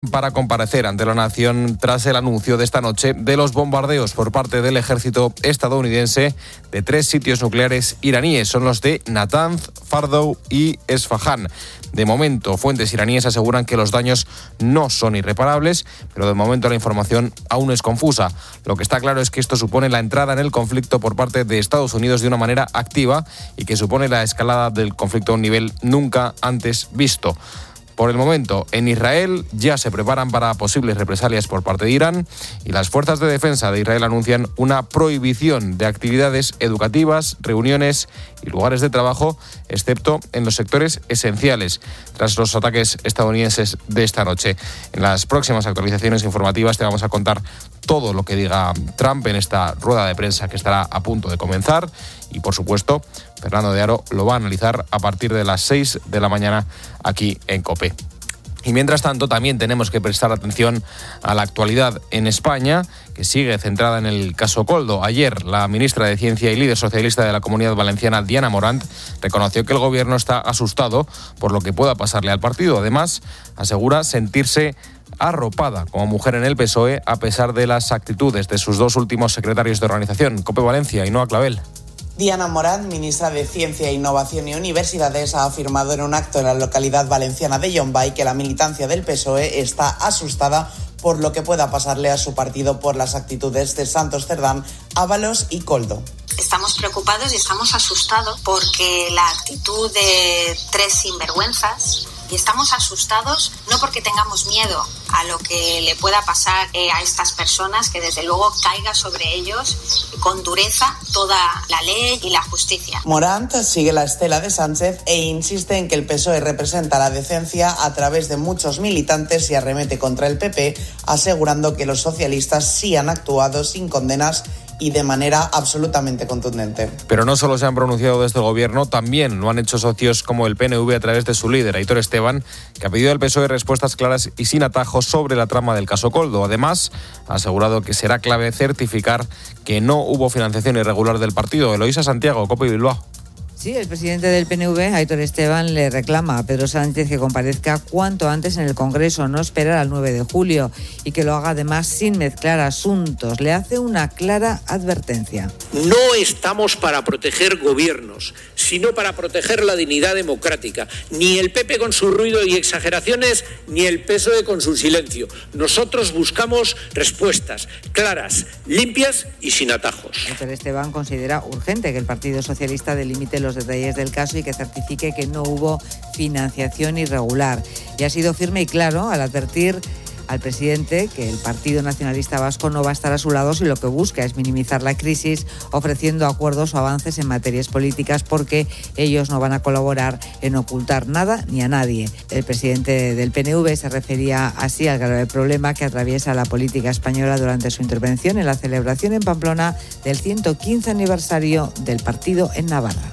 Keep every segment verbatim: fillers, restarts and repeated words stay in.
para comparecer ante la nación tras el anuncio de esta noche de los bombardeos por parte del ejército estadounidense de tres sitios nucleares iraníes. Son los de Natanz, Fordow y Esfahan. De momento, fuentes iraníes aseguran que los daños no son irreparables, pero de momento la información aún es confusa. Lo que está claro es que esto supone la entrada en el conflicto por parte de Estados Unidos de una manera activa y que supone la escalada del conflicto a un nivel nunca antes visto. Por el momento, en Israel ya se preparan para posibles represalias por parte de Irán y las fuerzas de defensa de Israel anuncian una prohibición de actividades educativas, reuniones y lugares de trabajo, excepto en los sectores esenciales, tras los ataques estadounidenses de esta noche. En las próximas actualizaciones informativas te vamos a contar todo lo que diga Trump en esta rueda de prensa que estará a punto de comenzar y, por supuesto, Fernando de Aro lo va a analizar a partir de las seis de la mañana aquí en COPE. Y mientras tanto, también tenemos que prestar atención a la actualidad en España, que sigue centrada en el caso Koldo. Ayer, la ministra de Ciencia y líder socialista de la Comunidad Valenciana, Diana Morant, reconoció que el gobierno está asustado por lo que pueda pasarle al partido. Además, asegura sentirse arropada como mujer en el P S O E a pesar de las actitudes de sus dos últimos secretarios de organización, COPE Valencia y Ainhoa Clavel. Diana Morant, ministra de Ciencia, Innovación y Universidades, ha afirmado en un acto en la localidad valenciana de Llombai que la militancia del P S O E está asustada por lo que pueda pasarle a su partido por las actitudes de Santos Cerdán, Ábalos y Koldo. Estamos preocupados y estamos asustados porque la actitud de tres sinvergüenzas, y estamos asustados no porque tengamos miedo a lo que le pueda pasar eh, a estas personas, que desde luego caiga sobre ellos con dureza toda la ley y la justicia. Morant sigue la estela de Sánchez e insiste en que el P S O E representa la decencia a través de muchos militantes y arremete contra el P P, asegurando que los socialistas sí han actuado sin condenas y de manera absolutamente contundente. Pero no solo se han pronunciado desde el gobierno, también lo han hecho socios como el P N V a través de su líder, Aitor Esteban, que ha pedido al P S O E respuestas claras y sin atajos sobre la trama del caso Koldo. Además, ha asegurado que será clave certificar que no hubo financiación irregular del partido. Eloísa Santiago, COPE Bilbao. Sí, el presidente del P N V, Aitor Esteban, le reclama a Pedro Sánchez que comparezca cuanto antes en el Congreso, no esperar al nueve de julio, y que lo haga además sin mezclar asuntos. Le hace una clara advertencia. No estamos para proteger gobiernos, sino para proteger la dignidad democrática. Ni el P P con su ruido y exageraciones, ni el P S O E con su silencio. Nosotros buscamos respuestas claras, limpias y sin atajos. Aitor Esteban considera urgente que el Partido Socialista delimite los detalles del caso y que certifique que no hubo financiación irregular. Y ha sido firme y claro al advertir al presidente que el Partido Nacionalista Vasco no va a estar a su lado si lo que busca es minimizar la crisis, ofreciendo acuerdos o avances en materias políticas, porque ellos no van a colaborar en ocultar nada ni a nadie. El presidente del P N V se refería así al grave problema que atraviesa la política española durante su intervención en la celebración en Pamplona del ciento quince aniversario del partido en Navarra.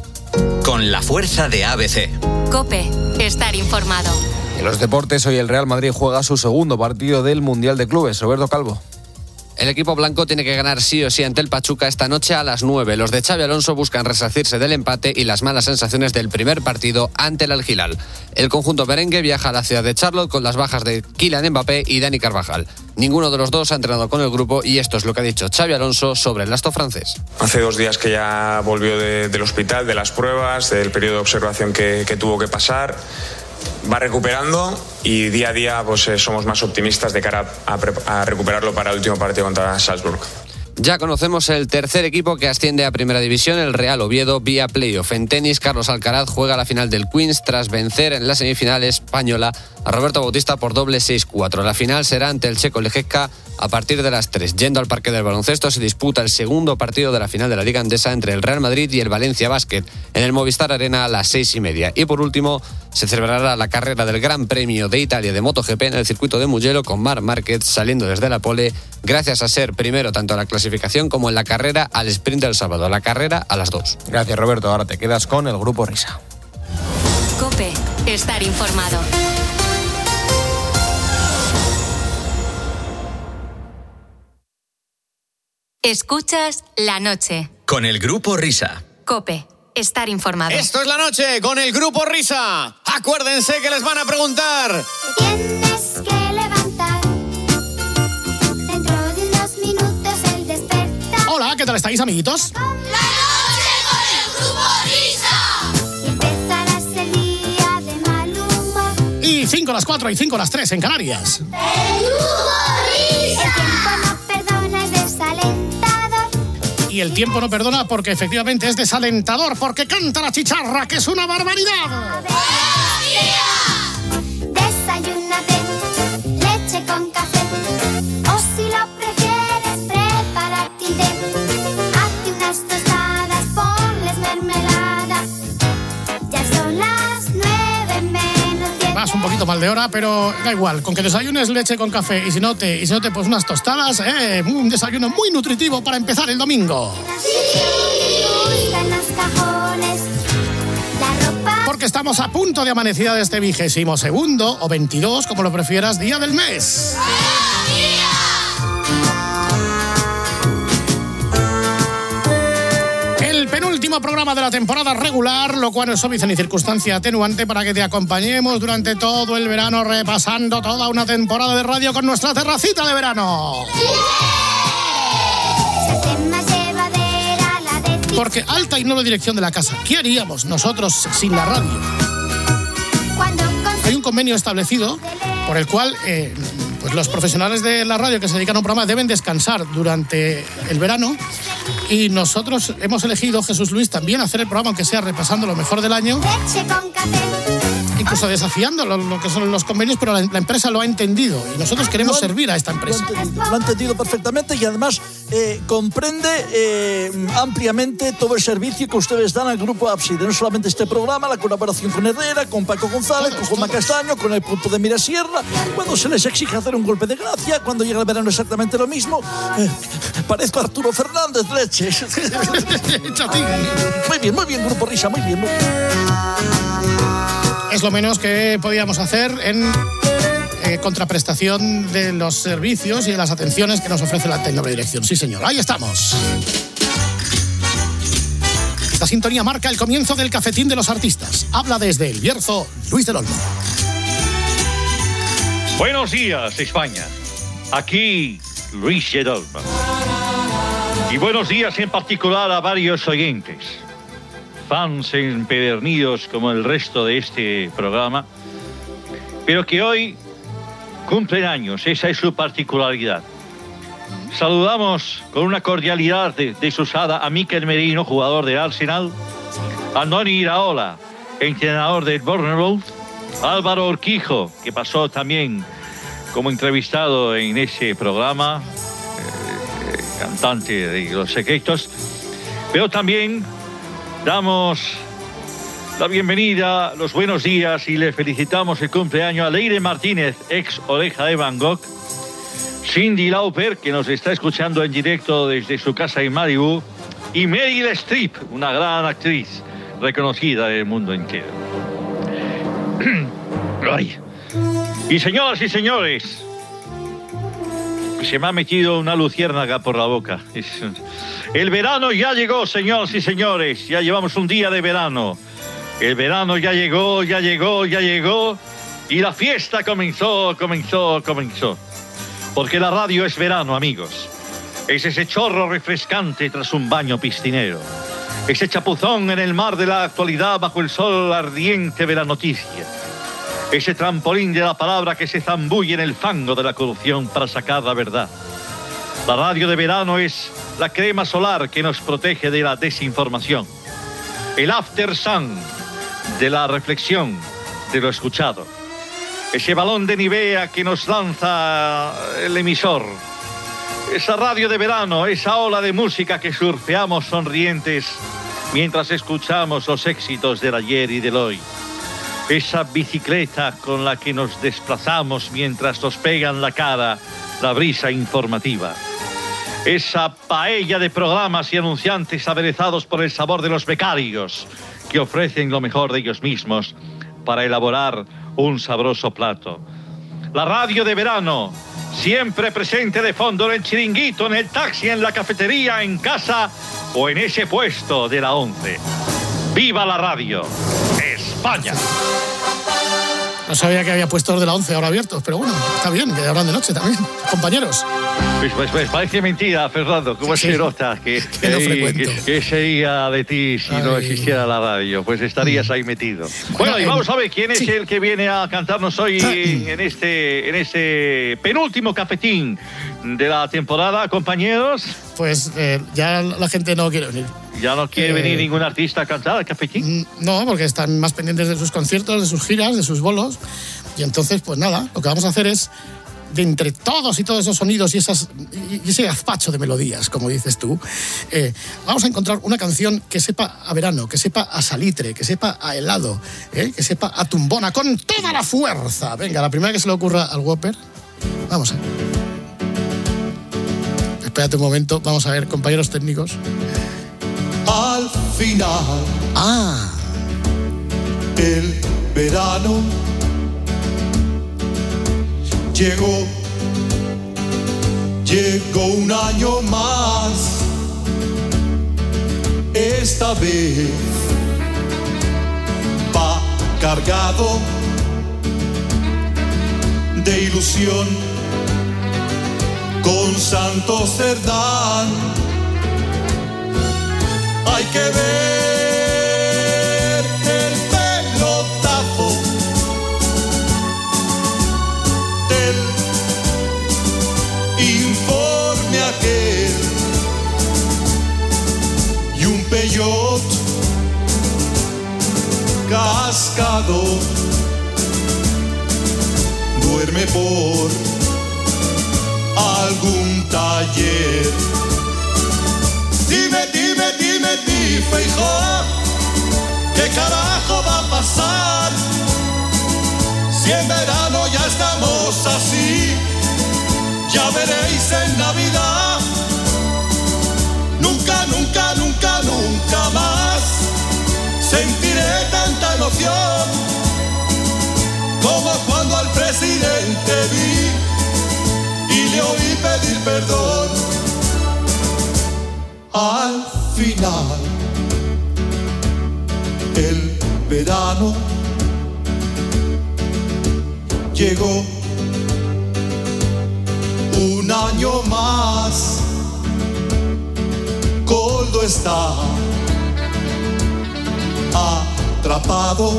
Con la fuerza de A B C. COPE, estar informado. En los deportes, hoy el Real Madrid juega su segundo partido del Mundial de Clubes. Roberto Calvo. El equipo blanco tiene que ganar sí o sí ante el Pachuca esta noche a las nueve. Los de Xabi Alonso buscan resarcirse del empate y las malas sensaciones del primer partido ante el Al Hilal. El conjunto merengue viaja a la ciudad de Charlotte con las bajas de Kylian Mbappé y Dani Carvajal. Ninguno de los dos ha entrenado con el grupo y esto es lo que ha dicho Xabi Alonso sobre el astro francés. Hace dos días que ya volvió de, del hospital, de las pruebas, del periodo de observación que, que tuvo que pasar. Va recuperando y día a día pues, eh, somos más optimistas de cara a, a, a recuperarlo para el último partido contra Salzburg. Ya conocemos el tercer equipo que asciende a Primera División, el Real Oviedo, vía playoff. En tenis, Carlos Alcaraz juega la final del Queens tras vencer en la semifinal española a Roberto Bautista por doble seis cuatro. La final será ante el checo Leječka a partir de las tres. Yendo al Parque del Baloncesto se disputa el segundo partido de la final de la Liga Endesa entre el Real Madrid y el Valencia Basket en el Movistar Arena a las seis y media. Y por último, se celebrará la carrera del Gran Premio de Italia de MotoGP en el circuito de Mugello con Marc Márquez saliendo desde la pole gracias a ser primero tanto en la clasificación como en la carrera al sprint del sábado. La carrera a las dos. Gracias, Roberto. Ahora te quedas con el Grupo Risa. COPE, estar informado. Escuchas La Noche. Con el Grupo Risa. COPE, estar informado. Esto es La Noche con el Grupo Risa. Acuérdense que les van a preguntar. Tienes que levantar. ¿qué tal estáis, amiguitos? La noche con el Grupo Risa. Y empezarás el día de mal humor. Y cinco a las cuatro y cinco a las tres en Canarias. El Grupo Risa. El tiempo no perdona, es desalentador. Y el tiempo no perdona porque efectivamente es desalentador, porque canta la chicharra, que es una barbaridad. Desayúnate, leche con café. O si lo prefieres, prepárate un té. Hazte unas tostadas, ponles mermelada. Ya son las nueve menos diez. Vas un poquito mal de hora, pero da igual. Con que desayunes leche con café y si no te, y si no te pues unas tostadas, eh, un desayuno muy nutritivo para empezar el domingo. Busca en los cajones la ropa. Porque estamos a punto de amanecida de este vigésimo segundo o veintidós, como lo prefieras, día del mes. El penúltimo programa de la temporada regular, lo cual no es óbice ni circunstancia atenuante para que te acompañemos durante todo el verano repasando toda una temporada de radio con nuestra terracita de verano. Porque alta y noble dirección de la casa, ¿qué haríamos nosotros sin la radio? Hay un convenio establecido por el cual eh, pues los profesionales de la radio que se dedican a un programa deben descansar durante el verano y nosotros hemos elegido, Jesús Luis, también hacer el programa, aunque sea repasando lo mejor del año, incluso desafiando lo, lo que son los convenios, pero la, la empresa lo ha entendido y nosotros queremos servir a esta empresa. Lo ha entendido, lo ha entendido perfectamente y además eh, comprende eh, ampliamente todo el servicio que ustedes dan al Grupo Ábside. No solamente este programa, la colaboración con Herrera, con Paco González, todos, con Juanma Castaño, con el Punto de Mira Sierra, cuando se les exige hacer un golpe de gracia, cuando llega el verano exactamente lo mismo. Eh, parezco Arturo Fernández, leche. Muy bien, muy bien, Grupo Risa, muy bien, muy bien. Es lo menos que podíamos hacer en eh, contraprestación de los servicios y de las atenciones que nos ofrece la Tecnobre Dirección. Sí, señor, ahí estamos. Esta sintonía marca el comienzo del Cafetín de los Artistas. Habla desde El Bierzo, Luis del Olmo. Buenos días, España. Aquí, Luis del Olmo. Y buenos días en particular a varios oyentes, fans empedernidos como el resto de este programa, pero que hoy cumplen años, esa es su particularidad. Saludamos con una cordialidad desusada a Mikel Merino, jugador de Arsenal, a Andoni Iraola, entrenador del Bournemouth, a Álvaro Urquijo, que pasó también como entrevistado en ese programa, eh, cantante de Los Secretos, pero también damos la bienvenida, los buenos días y le felicitamos el cumpleaños a Leire Martínez, ex Oreja de Van Gogh, Cyndi Lauper, que nos está escuchando en directo desde su casa en Malibu, y Meryl Streep, una gran actriz reconocida en el mundo entero. Ay. Y señoras y señores, se me ha metido una luciérnaga por la boca. El verano ya llegó, señoras y señores, ya llevamos un día de verano. El verano ya llegó, ya llegó, ya llegó, y la fiesta comenzó, comenzó, comenzó. Porque la radio es verano, amigos. Es ese chorro refrescante tras un baño piscinero. Ese chapuzón en el mar de la actualidad bajo el sol ardiente de la noticia. Ese trampolín de la palabra que se zambulle en el fango de la corrupción para sacar la verdad. La radio de verano es la crema solar que nos protege de la desinformación. El after sun de la reflexión de lo escuchado. Ese balón de Nivea que nos lanza el emisor. Esa radio de verano, esa ola de música que surfeamos sonrientes mientras escuchamos los éxitos del ayer y del hoy. Esa bicicleta con la que nos desplazamos mientras nos pega en la cara la brisa informativa. Esa paella de programas y anunciantes aderezados por el sabor de los becarios que ofrecen lo mejor de ellos mismos para elaborar un sabroso plato. La radio de verano, siempre presente de fondo en el chiringuito, en el taxi, en la cafetería, en casa o en ese puesto de la once. ¡Viva la radio! ¡España! No sabía que había puestos de la once ahora abiertos, pero bueno, está bien, que hablan de noche también, compañeros. Pues, pues, pues parece mentira, Fernando, ¿cómo Sí, se nota que, que no que, frecuento. que, que sería de ti si Ay. no existiera la radio? Pues estarías ahí metido. Bueno, y eh, vamos a ver quién es sí. el que viene a cantarnos hoy en, en este, en este penúltimo cafetín de la temporada, compañeros. Pues eh, ya la gente no quiere venir. ¿Ya no quiere Eh, venir ningún artista a cantar al cafetín? No, porque están más pendientes de sus conciertos, de sus giras, de sus bolos. Y entonces, pues nada, lo que vamos a hacer es, de entre todos y todos esos sonidos y, esas, y ese gazpacho de melodías, como dices tú, eh, vamos a encontrar una canción que sepa a verano, que sepa a salitre, que sepa a helado, eh, que sepa a tumbona, con toda la fuerza. Venga, la primera que se le ocurra al Whopper. Vamos a ver. Espérate un momento, vamos a ver, compañeros técnicos. Al final, ah, el verano llegó, llegó un año más. Esta vez va cargado de ilusión con Santos Cerdán. Hay que ver el pelotazo del informe aquel y un peyot cascado duerme por algún taller. Dime, dime, dime, di, Feijóo, ¿qué carajo va a pasar? Si en verano ya estamos así, ya veréis en Navidad. Nunca, nunca, nunca, nunca más sentiré tanta emoción como cuando al presidente vi y le oí pedir perdón. Al final, el verano llegó, un año más. Coldo está atrapado,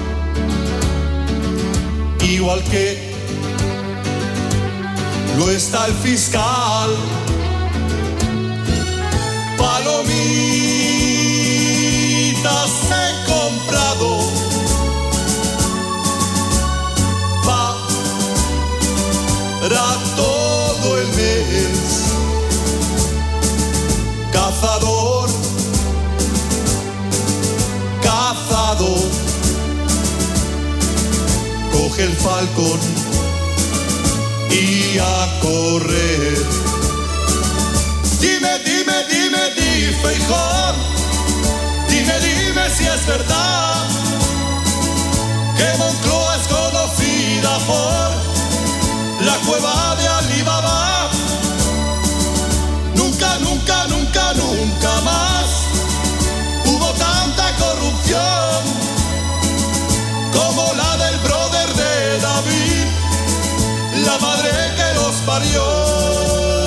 igual que lo está el fiscal. Palomitas he comprado para todo el mes. Cazador, cazador, coge el falcón y a correr. Dime, dime, dime, di, Feijóo, dime, dime si es verdad que Moncloa es conocida por la cueva de Alibaba. Nunca, nunca, nunca, nunca más hubo tanta corrupción como la del brother de David, la madre que los parió.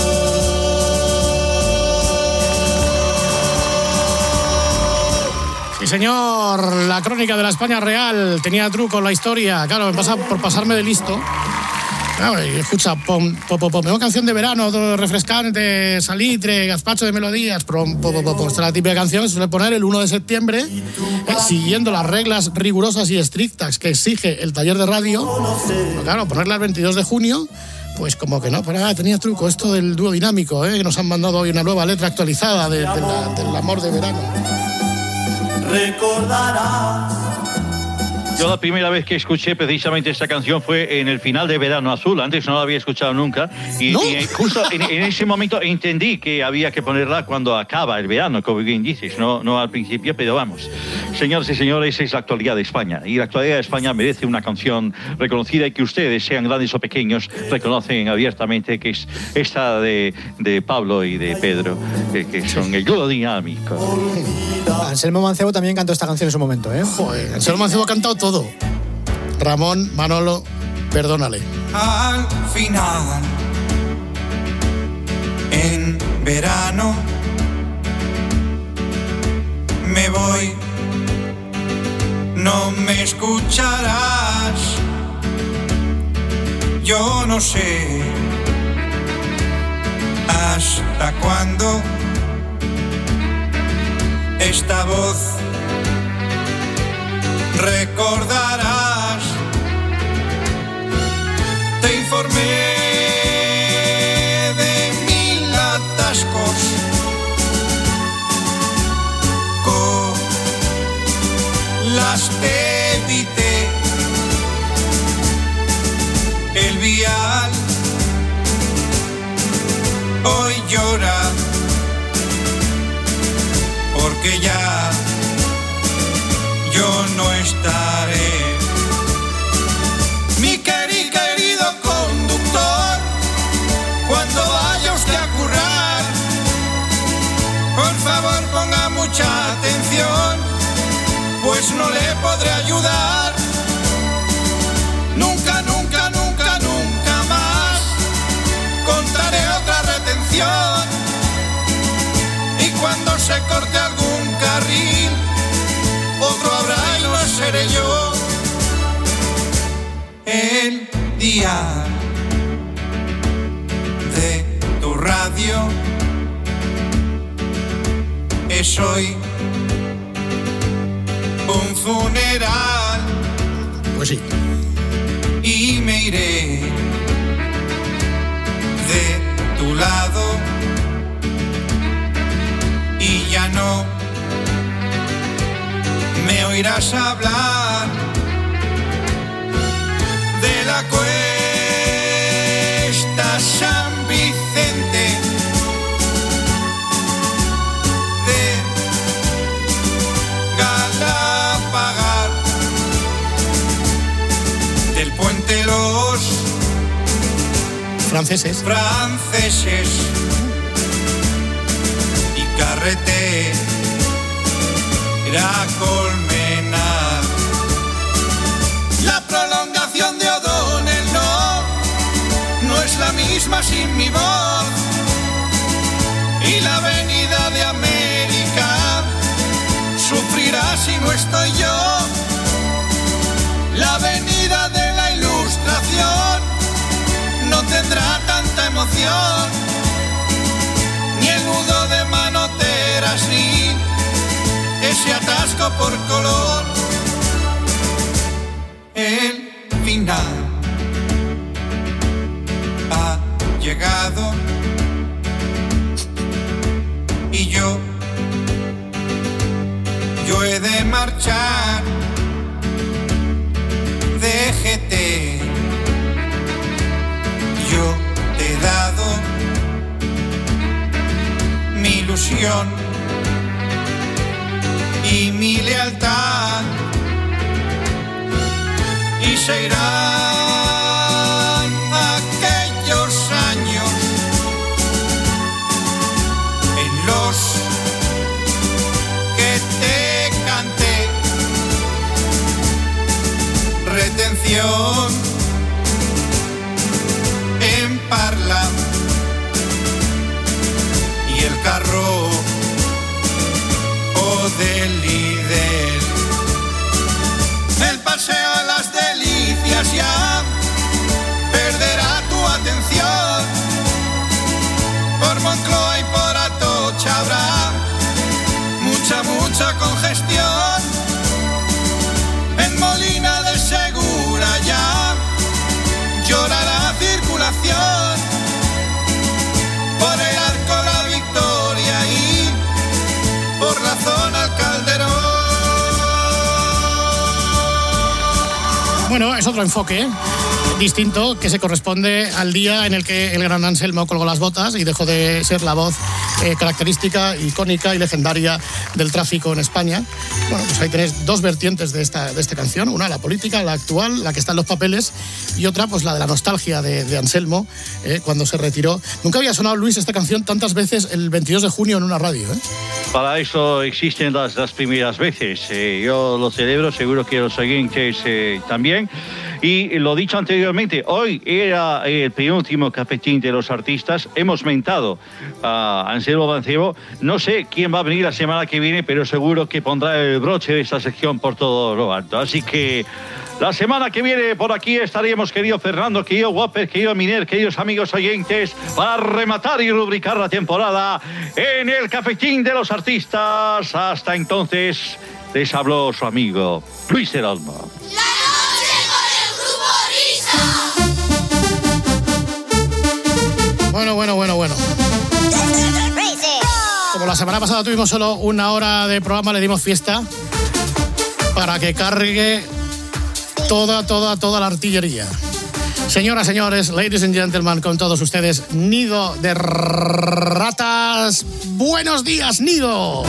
Sí, señor, la crónica de la España real tenía truco en la historia. Claro, me pasa por pasarme de listo. Claro, y escucha, pom, pom, pom, pom, canción de verano, todo refrescante, salitre, gazpacho de melodías. Pom, pom, pom, pom. Esta es la típica canción que se suele poner el uno de septiembre, eh, siguiendo las reglas rigurosas y estrictas que exige el taller de radio. Pero claro, ponerla el veintidós de junio, pues como que no, pero ah, tenía truco esto del dúo dinámico, eh, que nos han mandado hoy una nueva letra actualizada de, de la, del amor de verano. Recordarás. Yo la primera vez que escuché precisamente esta canción fue en el final de Verano Azul. Antes no la había escuchado nunca. Y, ¿No? y justo en, en ese momento entendí que había que ponerla cuando acaba el verano, como bien dices, no, no al principio, pero vamos. Señoras y señores, es la actualidad de España. Y la actualidad de España merece una canción reconocida y que ustedes, sean grandes o pequeños, reconocen abiertamente, que es esta de, de Pablo y de Pedro, que, que son el dúo dinámico. Anselmo Mancebo también cantó esta canción en su momento, ¿eh? Joder, Anselmo Mancebo ha cantado todo. Ramón, Manolo, perdónale. Al final, en verano, me voy, no me escucharás, yo no sé hasta cuándo esta voz recordarás. Te informé de mil atascos, las te evité, el vial hoy llora porque ya yo no estaré. Mi querido, querido conductor, cuando vaya usted a currar, por favor ponga mucha atención, pues no le podré ayudar. Nunca, nunca, nunca, nunca más contaré otra retención. Y cuando se corte algún carril, otro habrá y no seré yo. El día de tu radio es hoy un funeral. Pues sí. Y me iré de tu lado y ya no me oirás hablar de la cuesta San Vicente, de Galapagar, del puente Los franceses, franceses y carretera Colmenar. La prolongación de O'Donnell no, no es la misma sin mi voz. Y la avenida de América sufrirá si no estoy yo. La avenida de la Ilustración no tendrá tanta emoción, ni el nudo de Manoteras, ni ese atasco por color. El final ha llegado y yo, yo he de marchar. Déjete, yo te he dado mi ilusión y mi lealtad, y se irán aquellos años en los que te canté retención en Parla y el carro o del líder. El paseo a las delicias ya perderá tu atención. Por Moncloa y por Atocha habrá mucha, mucha congestión. En Molina de Segura ya llorará circulación. Por el Arco La Victoria y por la zona El Calderón. Bueno, es otro enfoque, ¿eh? distinto que se corresponde al día en el que el gran Anselmo colgó las botas y dejó de ser la voz eh, característica, icónica y legendaria del tráfico en España. Bueno, pues ahí tenéis dos vertientes de esta, de esta canción. Una, la política, la actual, la que está en los papeles, y otra, pues la de la nostalgia de, de Anselmo, eh, cuando se retiró. Nunca había sonado, Luis, esta canción tantas veces el veintidós de junio en una radio, ¿eh? Para eso existen las, las primeras veces. Eh, yo lo celebro, seguro que los oyentes eh, también. Y lo dicho anteriormente, hoy era el penúltimo cafetín de los artistas. Hemos mentado a Anselmo Mancebo. No sé quién va a venir la semana que viene, pero seguro que pondrá el broche de esta sección por todo lo alto. Así que la semana que viene por aquí estaremos, querido Fernando, querido Whopper, querido Miner, queridos amigos oyentes, para rematar y rubricar la temporada en el cafetín de los artistas. Hasta entonces, les habló su amigo Luis del Olmo. Bueno, bueno, bueno, bueno. Como la semana pasada tuvimos solo una hora de programa, le dimos fiesta para que cargue toda, toda, toda la artillería. Señoras, señores, ladies and gentlemen, con todos ustedes, Nido de Ratas. Buenos días, Nido.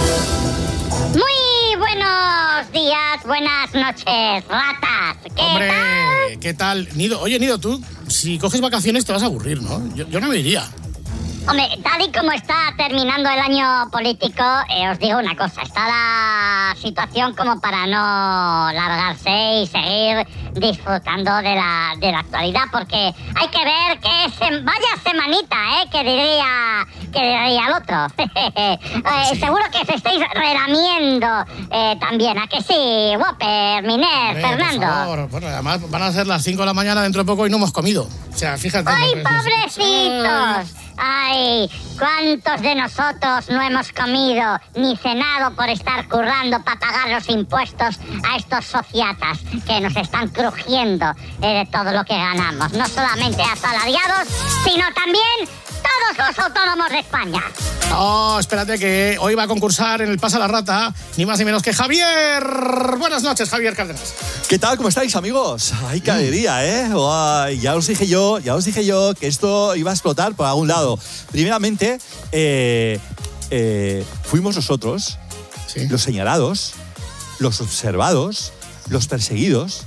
Muy buenos días, buenas noches, ratas. ¿Qué Hombre, tal? ¿qué tal? Nido, oye, Nido, tú, si coges vacaciones te vas a aburrir, ¿no? Yo, yo no me iría. Hombre, tal y como está terminando el año político, eh, os digo una cosa, está la situación como para no largarse y seguir disfrutando de la, de la actualidad, porque hay que ver que se, vaya semanita, ¿eh? Que diría, que diría el otro. eh, sí. Seguro que se estáis relamiendo eh, también, ¿a que sí? Whopper, Miner, Hombre, Fernando. por favor. Bueno, además van a ser las cinco de la mañana dentro de poco y no hemos comido. O sea, fíjate. ¡Ay, no, pobrecitos! Ay, ¿cuántos de nosotros no hemos comido ni cenado por estar currando para pagar los impuestos a estos sociatas que nos están crujiendo eh, de todo lo que ganamos? No solamente asalariados, sino también todos los autónomos de España. Oh, espérate que hoy va a concursar en el Pasa la Rata, ni más ni menos que Javier. Buenas noches, Javier Cárdenas. ¿Qué tal? ¿Cómo estáis, amigos? ¡Ay, qué alegría, eh! Ay, ya os dije yo, ya os dije yo que esto iba a explotar por algún lado. Primeramente, eh, eh, fuimos nosotros, ¿sí?, los señalados, los observados, los perseguidos.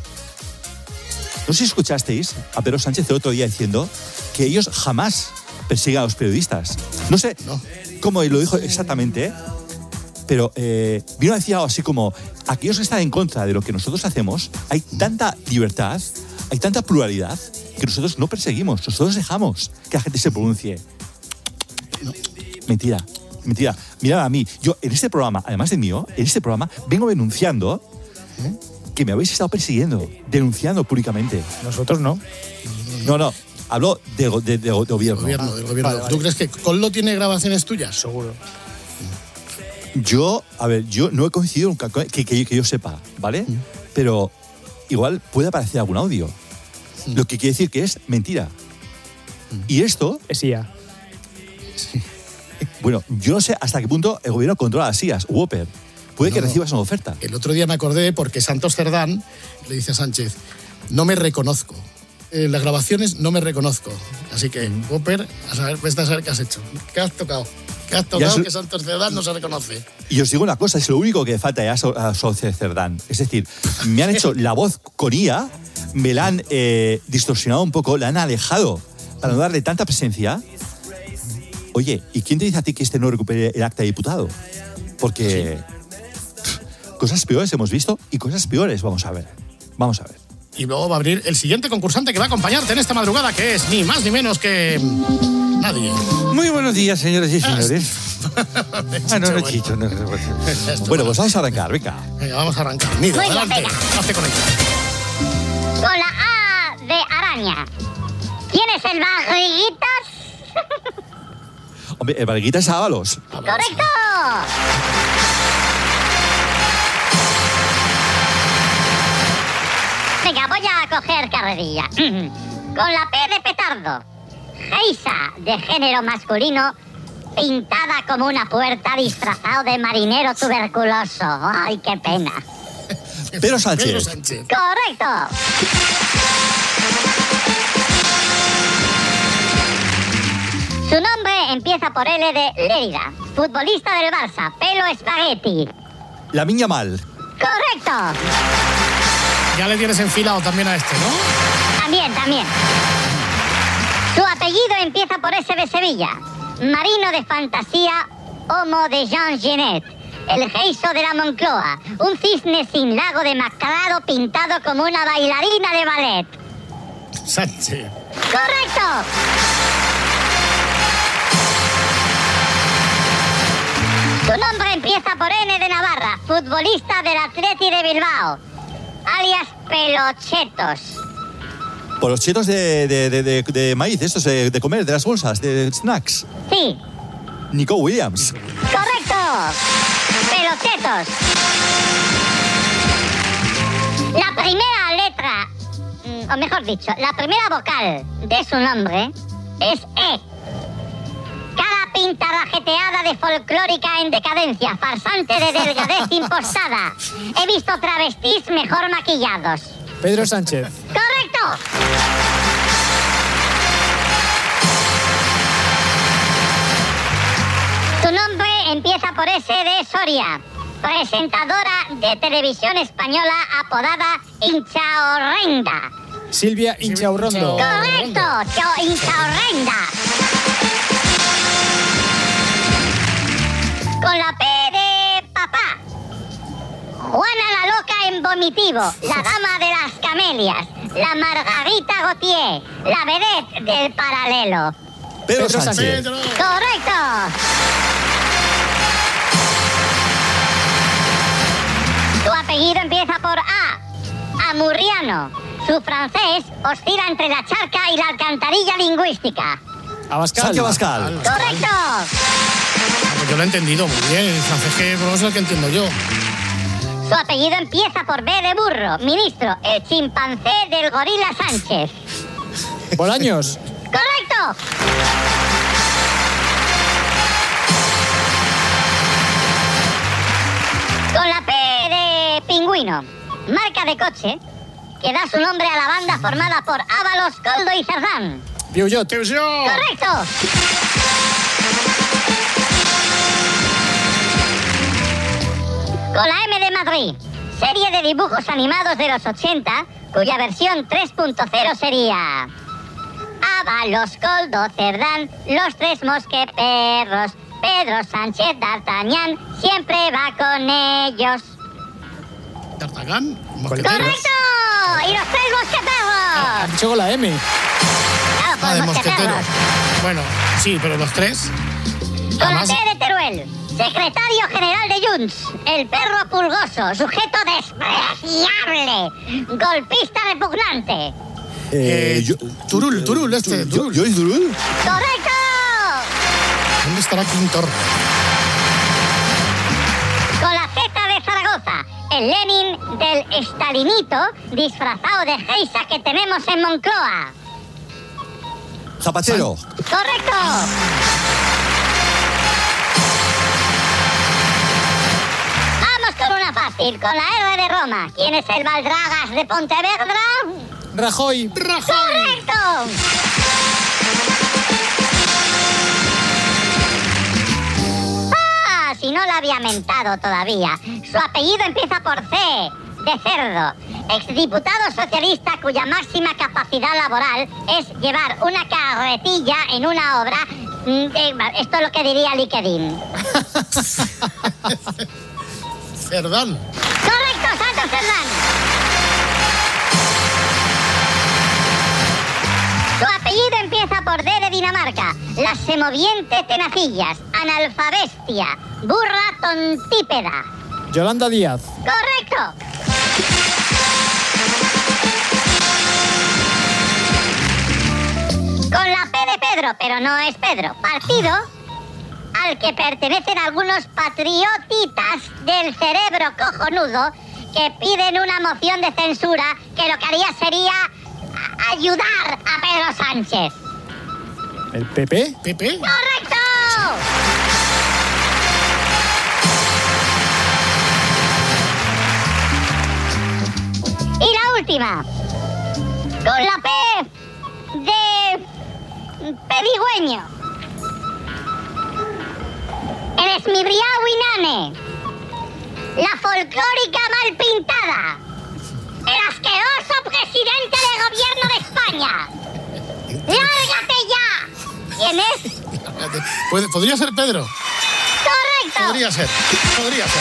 No sé si escuchasteis a Pedro Sánchez el otro día diciendo que ellos jamás persiguen a los periodistas. No sé no. cómo lo dijo exactamente, pero eh, vino a decir algo así como: aquellos que están en contra de lo que nosotros hacemos, hay tanta libertad, hay tanta pluralidad, que nosotros no perseguimos, nosotros dejamos que la gente se pronuncie. No. Mentira, mentira. Mirad a mí, yo en este programa, además de mío, en este programa vengo denunciando ¿eh? que me habéis estado persiguiendo, denunciando públicamente. Nosotros no. No, no. Hablo de, de, de, de gobierno. Gobierno, del gobierno. Vale, vale. ¿Tú crees que Coldo tiene grabaciones tuyas? Seguro. Yo, a ver, yo no he coincidido nunca, que, que, que yo sepa, ¿vale? Mm. Pero igual puede aparecer algún audio. Mm. Lo que quiere decir que es mentira. Mm. Y esto... Es I A. Sí. Bueno, yo no sé hasta qué punto el gobierno controla las I As. Whopper, puede no, que recibas una oferta. El otro día me acordé porque Santos Cerdán le dice a Sánchez: no me reconozco. En las grabaciones no me reconozco. Así que, mm. Whopper, a saber, pues a saber qué has hecho. ¿Qué has tocado? ¿Qué has tocado? Es... que Santos Cerdán no se reconoce. Y os digo una cosa, es lo único que falta ya a Sánchez Cerdán. Es decir, me han hecho la voz con I A, me la han eh, distorsionado un poco, la han alejado para no darle tanta presencia. Oye, ¿y quién te dice a ti que este no recupere el acta de diputado? Porque sí. cosas peores hemos visto y cosas peores vamos a ver. Vamos a ver. Y luego va a abrir el siguiente concursante que va a acompañarte en esta madrugada, que es ni más ni menos que nadie. Muy buenos días, señores y señores. ah, no, no, Chicho. No, no, no. Bueno, pues vamos a arrancar, venga. Venga, vamos a arrancar. Nido, Muy adelante. bien, hazte con ella. Con la A de araña. ¿Quién es el Barriguitas? Hombre, el Barriguitas es Ábalos. ¡Correcto! Venga, voy a coger carrerilla. Con la P de petardo. Geisa, de género masculino, pintada como una puerta, disfrazado de marinero tuberculoso. ¡Ay, qué pena! Pedro Sánchez. Pedro Sánchez. ¡Correcto! empieza por L de Lérida. Futbolista del Barça, pelo espagueti. La Miña Mal. ¡Correcto! Ya le tienes enfilado también a este, ¿no? También, también. Su apellido empieza por S de Sevilla. Marino de fantasía, homo de Jean Genet. El geiso de la Moncloa. Un cisne sin lago demacrado pintado como una bailarina de ballet. Sánchez. ¡Correcto! Su nombre empieza por N de Navarra, futbolista del Atleti de Bilbao, alias Pelochetos. Por los chetos de, de, de, de, de maíz, estos de, de comer, de las bolsas, de snacks. Sí. Nico Williams. ¡Correcto! Pelochetos. La primera letra, o mejor dicho, la primera vocal de su nombre es E. Cara pintarrajeteada de folclórica en decadencia, farsante de delgadez impostada. He visto travestis mejor maquillados. Pedro Sánchez. ¡Correcto! Su nombre empieza por S de Soria, presentadora de televisión española apodada Inchaorrenda. Silvia Inchaurrondo. ¡Correcto! Cho Inchaorrenda. Con la P de papá. Juana la loca en vomitivo, la dama de las camelias, la Margarita Gautier, la vedette del paralelo. Pedro Sánchez. ¡Correcto! Su apellido empieza por A. Amurriano. Su francés oscila entre la charca y la alcantarilla lingüística. Abascal. Sánchez Abascal. ¡Correcto! Pues yo lo he entendido muy bien. El francés que por lo menos es el que entiendo yo. Su apellido empieza por B de burro. Ministro, el chimpancé del gorila Sánchez. Bolaños. ¡Correcto! Con la P de pingüino. Marca de coche que da su nombre a la banda formada por Ábalos, Coldo y Cerdán. Peugeot. ¡Correcto! Con la M de Madrid, serie de dibujos animados de los ochenta, cuya versión tres punto cero sería Ábalos, Coldo, Cerdán, los tres mosqueperros, Pedro Sánchez D'Artagnan siempre va con ellos. ¿D'Artagnan? ¡Correcto! ¡Y los tres mosqueperros! Ha dicho con la M. Claro, pues Ah, de mosqueteros. mosquetero. Bueno, sí, pero los tres. Con la Además, T de Teruel, secretario general de Junts, el perro pulgoso, sujeto despreciable, golpista repugnante. Eh, yo, Turul, Turul, este. yo, Turul. yo y Turul. ¡Correcto! ¿Dónde estará Quintor? Con la Z de Zaragoza, el Lenin del estalinito disfrazado de geisa que tenemos en Moncloa. Zapatero. ¡Correcto! Vamos con una fácil, con la R de Roma. ¿Quién es el Valdragas de Pontevedra? Rajoy. ¡Correcto! Ah, si no la había mentado todavía. Su apellido empieza por C, de cerdo. Exdiputado socialista cuya máxima capacidad laboral es llevar una carretilla en una obra. de- esto es lo que diría LinkedIn. Cerdán. ¡Correcto, Santos Cerdán! Su apellido empieza por D de Dinamarca. La semoviente tenacillas, analfabestia, burra tontípeda. Yolanda Díaz. ¡Correcto! Con la P de Pedro, pero no es Pedro. Partido al que pertenecen algunos patriotitas del cerebro cojonudo que piden una moción de censura que lo que haría sería a- ayudar a Pedro Sánchez. ¿El P P? ¿P P? ¡Correcto! Y la última. Con la P de pedigüeño. El esmirriao Inane. La folclórica mal pintada. El asqueroso presidente del gobierno de España. ¡Lárgate ya! ¿Quién es? ¿Puede- ¿Podría ser Pedro? Correcto. Podría ser, podría ser.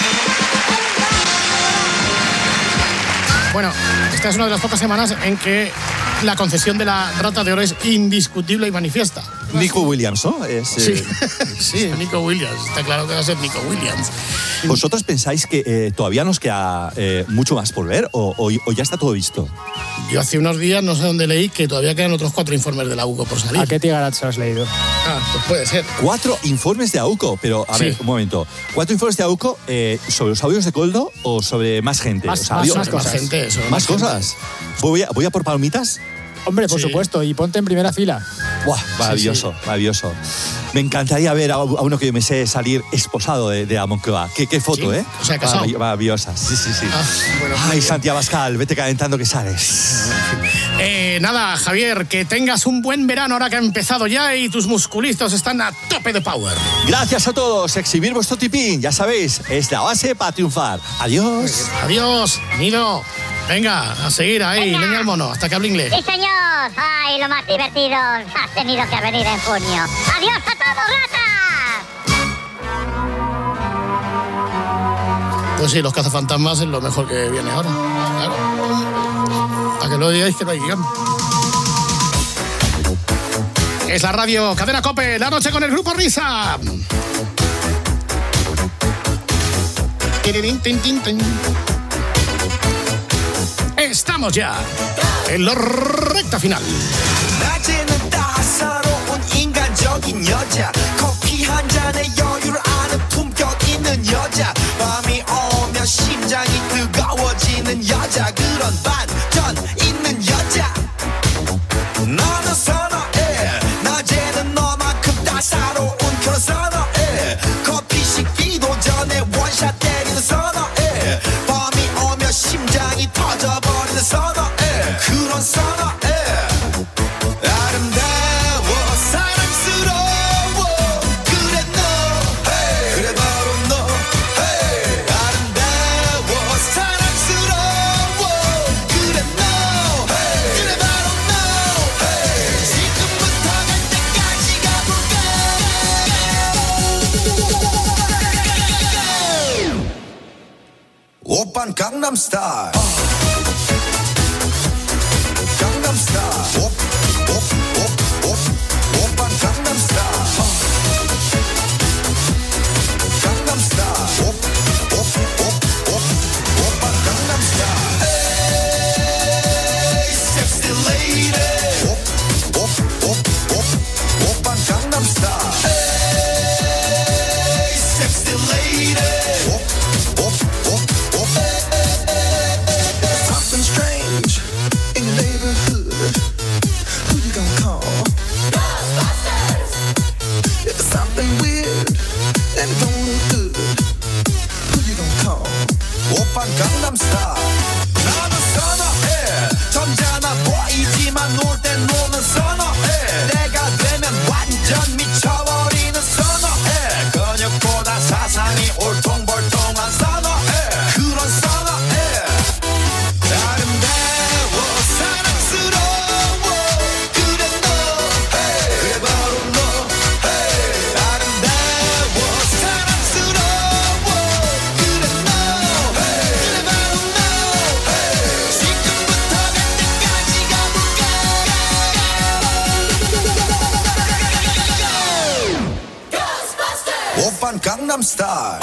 Bueno, esta es una de las pocas semanas en que la concesión de la Rata de Oro es indiscutible y manifiesta. Nico Williams, ¿no? Es, Sí, eh, sí, Nico Williams. Está claro que va a ser Nico Williams. ¿Vosotros pensáis que eh, todavía nos queda eh, mucho más por ver o, o- o ya está todo visto? Yo hace unos días, no sé dónde leí, que todavía quedan otros cuatro informes de la U C O por salir. ¿A qué Tigarat has leído? Ah, pues puede ser. Cuatro informes de A U C O, pero a Sí. ver, un momento. ¿Cuatro informes de A U C O eh, sobre los audios de Koldo o sobre más gente? Más- O sea, más- digo, más cosas. gente, sobre ¿Más más cosas? Voy a, voy a por palomitas. Hombre, por Sí. supuesto, y ponte en primera fila. Buah, maravilloso, maravilloso. Me encantaría ver a, a uno que yo me sé salir esposado de, de la Moncloa. ¿Qué, qué foto, Sí, eh? o sea, casado. Marav- Maravillosa, sí, sí, sí. Ah, bueno, muy Ay, bien. Santiago Abascal, vete calentando que sales. Eh, nada, Javier, que tengas un buen verano ahora que ha empezado ya y tus musculitos están a tope de power. Gracias a todos. Exhibir vuestro tipín, ya sabéis, es la base para triunfar. Adiós. Adiós, Nido. Venga, a seguir ahí, Venga. leña al mono, hasta que hable inglés. Sí, señor. Ay, lo más divertido. Has tenido que venir en junio. Adiós a todos, ratas. Pues sí, los cazafantasmas es lo mejor que viene ahora. Claro. Para que lo digáis que no hay guión. Es la radio Cadena COPE, la noche con el Grupo Risa. Tirirín, tin, tin, tin. Estamos ya en la recta final. 낮에는 따사로운 인간적인 여자 커피 한 잔에 여유를 아는 품격 있는 여자 밤이 오면 심장이 뜨거워지는 여자 그런 반전 있는 여자 너는 선어해 낮에는 너만큼 따사로운 그런 선어해 커피 식기도 전에 원샷 때리는 선어해 밤이 오면 심장이 터져버리는 선어해 그런 선어해 아름다워 사랑스러워 그래 너 hey. 그래 바로 너 hey. 아름다워 사랑스러워 그래 너 hey. 그래 바로 너 hey. 지금부터 갈 때까지 가볼까 오빤 강남스타일 강남스타일 오, 오, 오, 오, 오빤 강남스타일 강남스타일 오, 오, 오, 오, 오빤 강남스타일 에이 섹시 레이디 오, 오, 오, 오, 오빤 강남스타일 에이 섹시 레이디 오, 오, 오, 오 Something strange in the neighborhood. Who you gonna call? Ghostbusters! If it's something weird and it don't look good, who you gonna call? 오빤 강남스타일. 나는 선어해. 점잖아 보이지만 놀 땐 노는 선어해. 내가 되면 완전 미쳐버리는 선어해. 근육보다 사상이 올통벌통한 선어해. 그런 선어해. 아름다워 사랑스러워 그래 너 hey. 그래 바로 너 hey. 아름다워 사랑스러워 그래 너 hey. 그래 바로 너 hey. 지금부터 갈 때까지 가볼까 Ghostbusters 오빤 강남스타일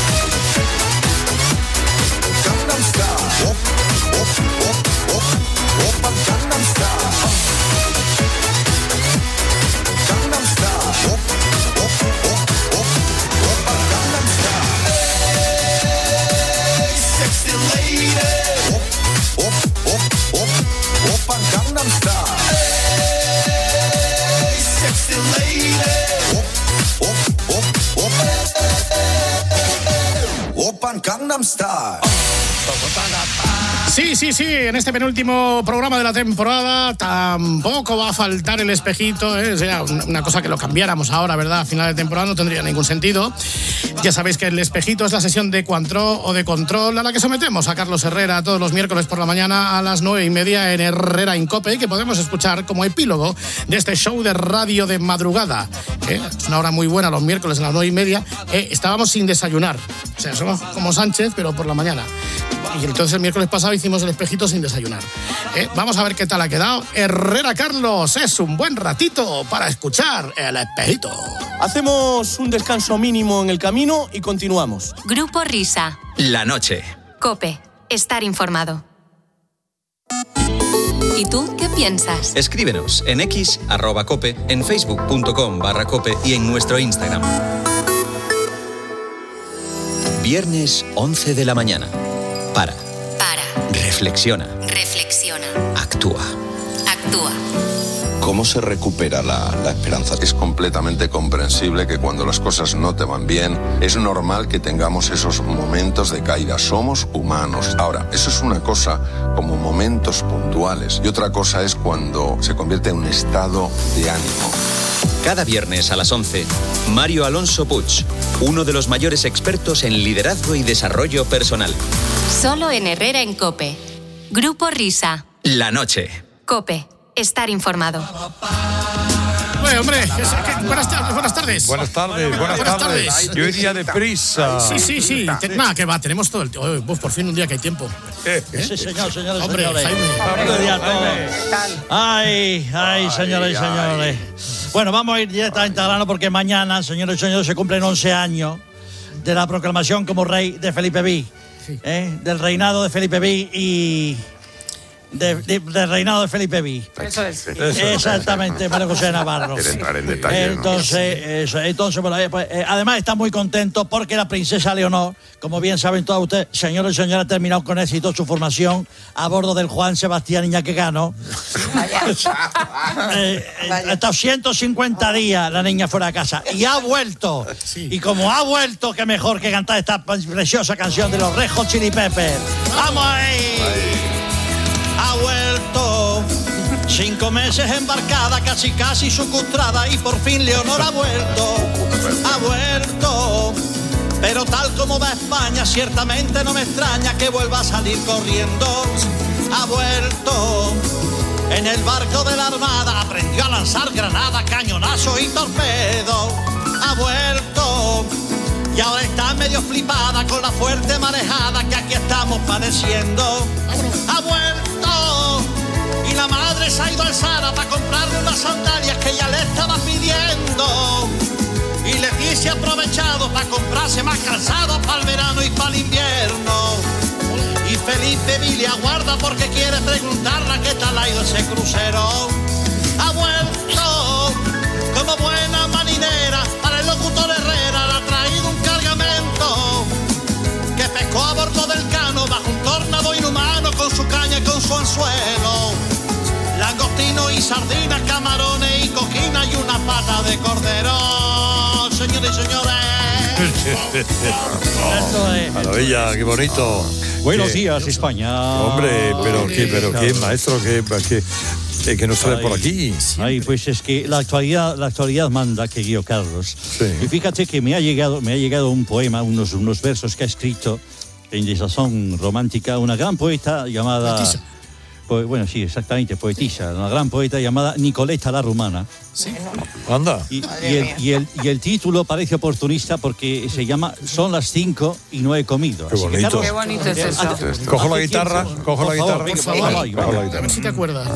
강남스타일 오, 오, 오, 오, 오빤 강남스타일 강남스타일 오, 오, 오, 오, 오빤 강남스타일 에이 섹시 레이디 오, 오, 오, 오, 오빤 강남스타일 에이 섹시 레이디 오, 오, 오, 오, 오빤 강남스타일 Sí, sí, sí, en este penúltimo programa de la temporada tampoco va a faltar el espejito, ¿eh? O sea, una cosa que lo cambiáramos ahora, ¿verdad? A final de temporada no tendría ningún sentido. Ya sabéis que el espejito es la sesión de Cuantro o de Control a la que sometemos a Carlos Herrera todos los miércoles por la mañana a las nueve y media en Herrera en COPE, que podemos escuchar como epílogo de este show de radio de madrugada. ¿Eh? Es una hora muy buena los miércoles a las nueve y media. Eh, estábamos sin desayunar. O sea, somos como Sánchez, pero por la mañana. Y entonces el miércoles pasado hicimos el espejito sin desayunar. ¿Eh? Vamos a ver qué tal ha quedado. Herrera Carlos, es un buen ratito para escuchar el espejito. Hacemos un descanso mínimo en el camino y continuamos. Grupo Risa. La noche. COPE. Estar informado. ¿Y tú qué piensas? Escríbenos en X, arroba cope, en facebook.com barra cope y en nuestro Instagram. Viernes once de la mañana. Para. Para. Reflexiona. Reflexiona. Actúa. Actúa. ¿Cómo se recupera la, la esperanza? Es completamente comprensible que cuando las cosas no te van bien, es normal que tengamos esos momentos de caída. Somos humanos. Ahora, eso es una cosa como momentos puntuales y otra cosa es cuando se convierte en un estado de ánimo. Cada viernes a las once, Mario Alonso Puig, uno de los mayores expertos en liderazgo y desarrollo personal. Solo en Herrera en COPE. Grupo Risa. La noche. COPE. Estar informado. Bueno, hombre, que, que, buenas tardes, buenas tardes. Buenas tardes, buenas, buenas tardes. tardes. Yo iría deprisa. Sí, sí, sí. Te, nada, que va, tenemos todo el tiempo. Oh, por fin un día que hay tiempo. ¿Eh? Sí, señor, señores, Hombre, señores. Jaime. Buenos días a todos. Ay, ay, señores y señores. Bueno, vamos a ir directamente al grano porque mañana, señores y señores, se cumplen once años de la proclamación como rey de Felipe Ví. Sí. ¿Eh? Del reinado de Felipe Ví y... De, de, del reinado de Felipe Ví. Eso es. Exactamente, María José Navarro. Quiere entrar en detalle, entonces, ¿no? eso, entonces bueno, pues, eh, además está muy contento porque la princesa Leonor, como bien saben todos ustedes, señores y señores, ha terminado con éxito su formación a bordo del Juan Sebastián Iñaquecano. eh, ha estado ciento cincuenta días la niña fuera de casa y ha vuelto. Sí. Y como ha vuelto, qué mejor que cantar esta preciosa canción de los Red Hot Chili Peppers. ¡Vamos ahí! Ha vuelto, cinco meses embarcada, casi casi secuestrada y por fin Leonor ha vuelto, ha vuelto. Pero tal como va a España, ciertamente no me extraña que vuelva a salir corriendo. Ha vuelto, en el barco de la Armada aprendió a lanzar granadas, cañonazos y torpedos. Ha vuelto, y ahora está medio flipada con la fuerte marejada que aquí estamos padeciendo. Ha vuelto y la madre se ha ido al Zara para comprarle unas sandalias que ella le estaba pidiendo. Y Leticia ha aprovechado para comprarse más calzado para el verano y para el invierno. Y Felipe Ví le aguarda porque quiere preguntarle a qué tal ha ido ese crucero. Ha vuelto como buena marinera para el locutor Herrera, le ha traído un cargamento que pescó a bordo del Cano bajo un tornado inhumano con su caña y con su anzuelo. Langostino y sardinas, camarones y coquina y una pata de cordero. Señores y señores. Esto es. Maravilla, qué bonito. Buenos ¿Qué? días, España. Hombre, pero qué, pero qué, maestro, qué, qué, eh, que nos trae Ay, por aquí. Ay, pues es que la actualidad, la actualidad manda, querido Carlos. Sí. Y fíjate que me ha llegado, me ha llegado un poema, unos, unos versos que ha escrito en desazón romántica una gran poeta llamada... Poetisa. Po- bueno, sí, exactamente, poetisa. Una gran poeta llamada Nicoleta la Rumana. Sí. Anda. Y, y, el, y, el, y el título parece oportunista porque se llama Son las cinco y no he comido. Qué Así que, bonito. Carlos, Qué bonito es eso. hace- Cojo la hace guitarra, tiempo- cojo la por favor, guitarra. venga, Por favor, vamos ahí, Cojo la vamos. a guitarra. ver si te acuerdas.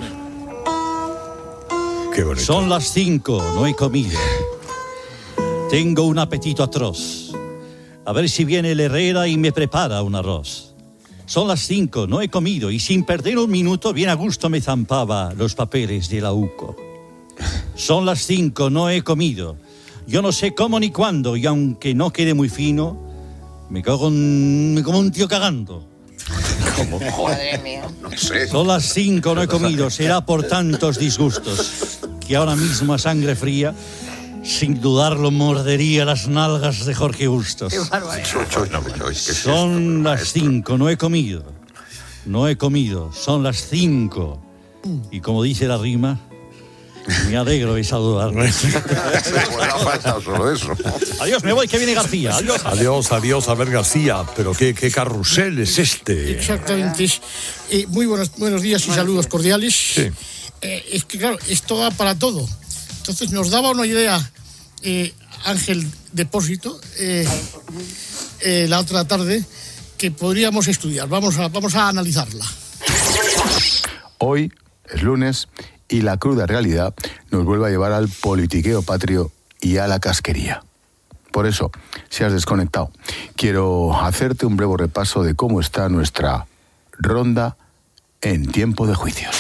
Qué bonito. Son las cinco, no he comido. Tengo un apetito atroz. A ver si viene el Herrera y me prepara un arroz. Son las cinco, no he comido y sin perder un minuto bien a gusto me zampaba los papeles de la UCO. Son las cinco, no he comido. Yo no sé cómo ni cuándo y aunque no quede muy fino, me cago en- me como un tío cagando. Madre mía. No sé. Son las cinco, no he comido. Será por tantos disgustos que ahora mismo a sangre fría, sin dudarlo, mordería las nalgas de Jorge Bustos. Choy, choy, no, choy, ¿qué es esto? Son las Maestro. cinco, no he comido. no he comido, son las cinco. Y como dice la rima, me alegro de saludarme. solo eso. Adiós, me voy, que viene García. Adiós. Adiós, adiós, a ver García. Pero qué, qué carrusel es este. Exactamente. Eh, muy buenos, buenos días y saludos cordiales. Sí. Eh, es que claro, esto va para todo. Entonces nos daba una idea eh, Ángel Depósito eh, eh, la otra tarde que podríamos estudiar. Vamos a, vamos a analizarla. Hoy es lunes y la cruda realidad nos vuelve a llevar al politiqueo patrio y a la casquería. Por eso, si has desconectado, quiero hacerte un breve repaso de cómo está nuestra ronda en tiempo de juicios.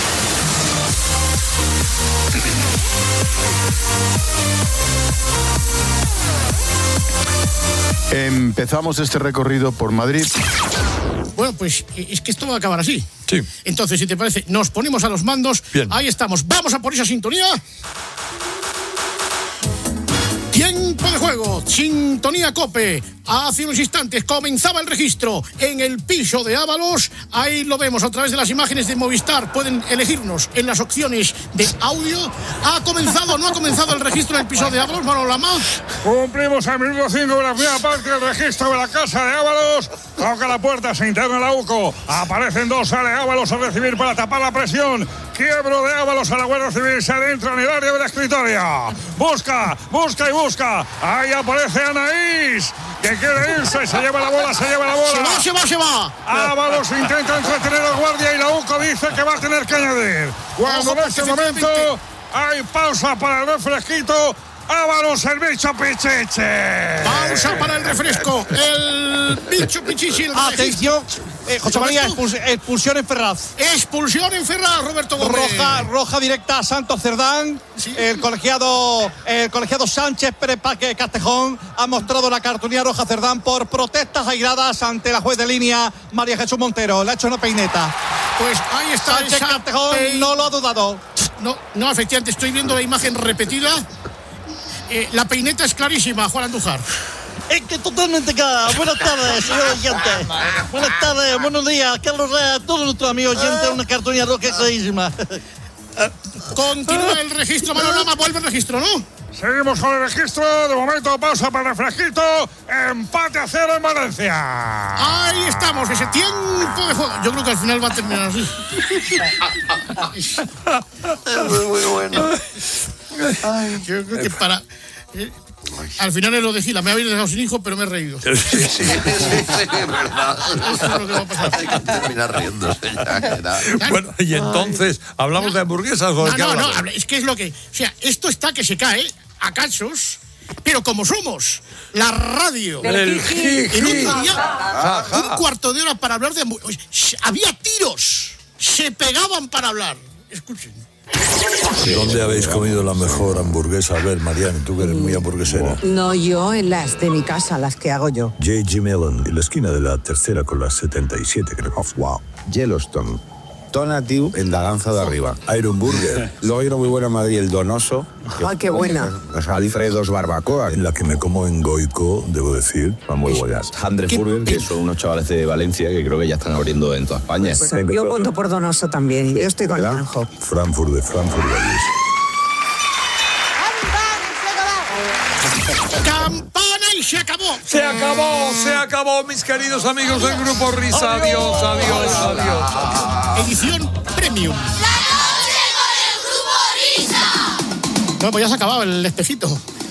Empezamos este recorrido por Madrid. Bueno, pues es que esto va a acabar así. Sí. Entonces, si te parece, nos ponemos a los mandos. Bien. Ahí estamos. Vamos a por esa sintonía. Tiempo de juego. Sintonía COPE. Hace unos instantes comenzaba el registro en el piso de Ábalos. Ahí lo vemos a través de las imágenes de Movistar. Pueden elegirnos en las opciones de audio. ¿Ha comenzado o no ha comenzado el registro en el piso de Ábalos, Manolo Lama? Cumplimos el minuto cinco de la primera parte del registro de la casa de Ábalos. Toca la puerta, se interna la UCO. Aparecen dos, sale Ábalos a recibir para tapar la presión. Quiebro de Ábalos a la Guardia Civil, se adentra en el área de la escritoria. Busca, busca y busca. Ahí aparece Anaís, que quiere irse, se lleva la bola, se lleva la bola. Se va, se va, se va. Ábalos intenta entretener al guardia y la UCO dice que va a tener que añadir. Cuando en este momento hay pausa para el refresquito. Ábalos, el bicho pichiche. Pausa para el refresco. El bicho pichichi. Atención, eh, José María, expuls expulsión en Ferraz. Expulsión en Ferraz, Roberto Gómez. Roja, roja directa a Santos Cerdán. Sí. El colegiado el colegiado Sánchez Pérez Paque Castejón ha mostrado la cartulina roja a Cerdán por protestas airadas ante la juez de línea María Jesús Montero. Le ha hecho una peineta. Pues ahí está. Sánchez Castejón pein... no lo ha dudado. No, no, efectivamente, estoy viendo la imagen repetida. Eh, la peineta es clarísima, Juan Andújar. Es que totalmente clara. Buenas tardes, señor oyente. Buenas tardes, buenos días, Carlos Rea, todos nuestros amigos oyentes, una cartulina roja clarísima. Continúa el registro, Manolo Lama, vuelve el registro, ¿no? Seguimos con el registro, de momento pausa para el refresquito, empate a cero en Valencia. Ahí estamos, ese tiempo de juego. Yo creo que al final va a terminar así. Es muy, muy bueno. Ay, yo creo que para... Eh, al final es lo de Gila, me habéis dejado sin hijo, pero me he reído. Sí, sí, sí, sí, es verdad. Eso es lo que va a pasar. Hay que terminar riéndose ya. Bueno, y entonces, ¿hablamos de hamburguesas o de qué No, no, hablamos? no, es que es lo que... O sea, esto está que se cae a casos, pero como somos la radio... El jiji. En otro día, Ja, ja. un cuarto de hora para hablar de hamburguesas. Había tiros, se pegaban para hablar. Escuchen. ¿Dónde habéis comido la mejor hamburguesa? A ver, Mariano, tú que eres muy hamburguesera. No, yo en las de mi casa, las que hago yo. J G Mellon, en la esquina de la tercera con la setenta y siete, creo. Oh, wow. Yellowstone. Donatiu en Daganza de Arriba. Iron Burger. Luego hay una muy buena en Madrid, el Donoso. ¡Ay, qué buena! Los Alfredos Barbacoa. En la que me como en Goico, debo decir, son muy buenas. Handre Burger, que son unos chavales de Valencia que creo que ya están abriendo en toda España. Pues yo voto por Donoso también. Yo estoy con Naranjo. Frankfurt de Frankfurt, Valles. ¡Campana y se acabó! Se acabó, se acabó, mis queridos amigos del Grupo Risa. Adiós, adiós, adiós. Edición Premium. ¡La noche con el Grupo Risa! Bueno, pues ya se ha acabado el espejito.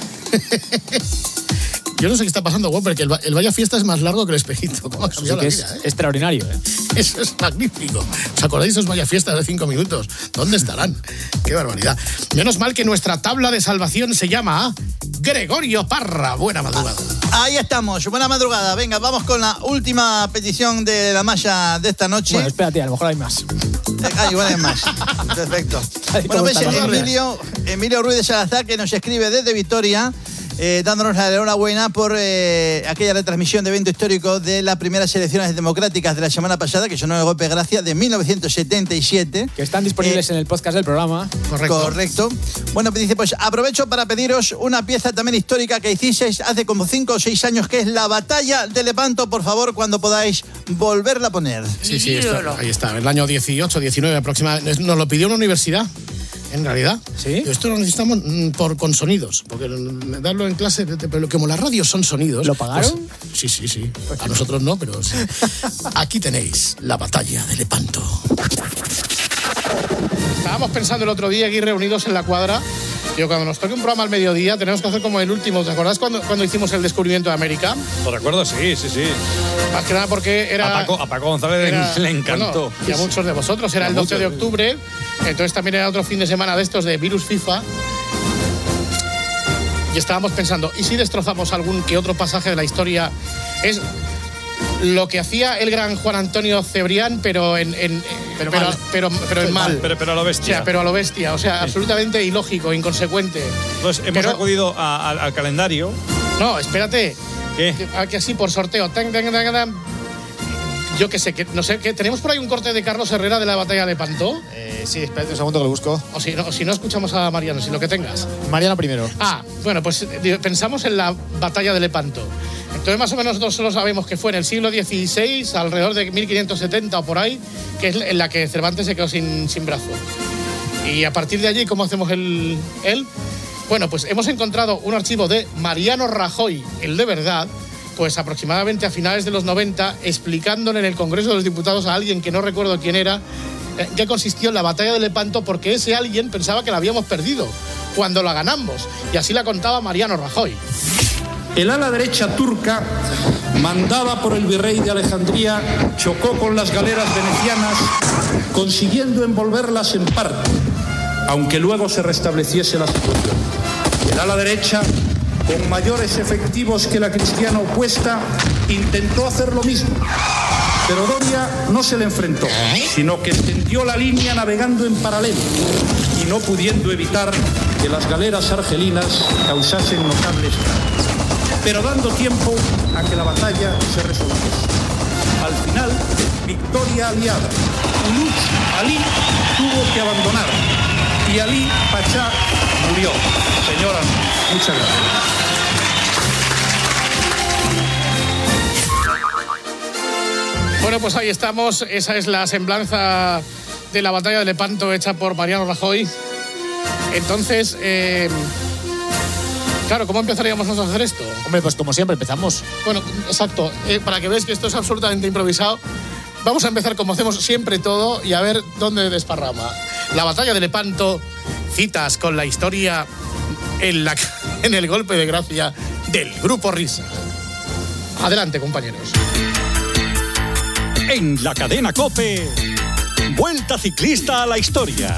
Yo no sé qué está pasando, Whopper, que el, el Vaya Fiesta es más largo que el espejito. ¿Cómo ha cambiado la es vida, eh? extraordinario, ¿eh? Eso es magnífico. ¿Os acordáis de esos Vaya Fiestas de cinco minutos? ¿Dónde estarán? ¡Qué barbaridad! Menos mal que nuestra tabla de salvación se llama Gregorio Parra. Buena madrugada. Ahí estamos, buena madrugada. Venga, vamos con la última petición de la malla de esta noche. Bueno, espérate, a lo mejor hay más. Ah, igual hay más. Perfecto. Bueno, ves, Emilio, Emilio Ruiz de Salazar, que nos escribe desde Vitoria. eh, dándonos la enhorabuena por eh, aquella retransmisión de evento histórico de las primeras elecciones democráticas de la semana pasada, que sonó de golpe gracia, de mil novecientos setenta y siete. Que están disponibles eh, en el podcast del programa. Correcto. Correcto. Bueno, dice, pues aprovecho para pediros una pieza también histórica que hicisteis hace como cinco o seis años, que es la batalla de Lepanto. Por favor, cuando podáis volverla a poner. Sí, sí, está, ahí está, en el año dieciocho, diecinueve aproximadamente. Nos lo pidió una universidad, en realidad. ¿Sí? Esto lo necesitamos por, con sonidos, porque darlo en clase, pero como las radios son sonidos... ¿Lo pagaron? Pues, sí, sí, sí. A nosotros no, pero sí. Aquí tenéis la batalla de Lepanto. Estábamos pensando el otro día aquí reunidos en la cuadra. Digo, cuando nos toque un programa al mediodía, tenemos que hacer como el último. ¿Te acordás cuando, cuando hicimos el descubrimiento de América? ¿Lo recuerdo? Sí, sí, sí. Más que nada porque era... A Paco, a Paco González era, le encantó. Bueno, y a muchos de vosotros. Era el doce de octubre. Entonces también era otro fin de semana de estos de Virus FIFA. Y estábamos pensando, ¿y si destrozamos algún que otro pasaje de la historia? Es lo que hacía el gran Juan Antonio Cebrián, pero en... en pero, pero, pero, pero en mal. Pero, pero a lo bestia. O sea, pero a lo bestia. O sea, sí. Absolutamente ilógico, inconsecuente. Entonces, hemos pero, acudido a, a, al calendario. No, espérate. ¿Qué? Que, que así, por sorteo. Tan, tan, tan, tan. Yo qué sé, que, no sé, que ¿tenemos por ahí un corte de Carlos Herrera de la batalla de Lepanto? Eh, sí, espérate un segundo que lo busco. O si no, si no escuchamos a Mariano, si lo que tengas. Mariano primero. Ah, bueno, pues pensamos en la batalla de Lepanto. Entonces, más o menos nosotros solo sabemos que fue en el siglo dieciséis, alrededor de mil quinientos setenta o por ahí, que es en la que Cervantes se quedó sin, sin brazo. Y a partir de allí, ¿cómo hacemos el él? Bueno, pues hemos encontrado un archivo de Mariano Rajoy, el de verdad, pues aproximadamente a finales de los noventa, explicándole en el Congreso de los Diputados a alguien que no recuerdo quién era, en qué consistió la batalla de Lepanto, porque ese alguien pensaba que la habíamos perdido cuando la ganamos. Y así la contaba Mariano Rajoy. El ala derecha turca, mandada por el virrey de Alejandría, chocó con las galeras venecianas, consiguiendo envolverlas en parte, aunque luego se restableciese la situación. El ala derecha, con mayores efectivos que la cristiana opuesta, intentó hacer lo mismo. Pero Doria no se le enfrentó, sino que extendió la línea navegando en paralelo y no pudiendo evitar que las galeras argelinas causasen notables estragos, pero dando tiempo a que la batalla se resolviese. Al final, victoria aliada. Uluch Ali tuvo que abandonar y Ali Pachá murió. Señora, muchas gracias. Bueno, pues ahí estamos. Esa es la semblanza de la batalla de Lepanto hecha por Mariano Rajoy. Entonces, eh, claro, ¿cómo empezaríamos nosotros a hacer esto? Hombre, pues como siempre, empezamos. Bueno, exacto. Eh, para que veáis que esto es absolutamente improvisado, vamos a empezar como hacemos siempre todo y a ver dónde desparrama. La batalla de Lepanto, citas con la historia en, la, en el golpe de gracia del Grupo Risa. Adelante, compañeros. En la cadena COPE, Vuelta Ciclista a la Historia.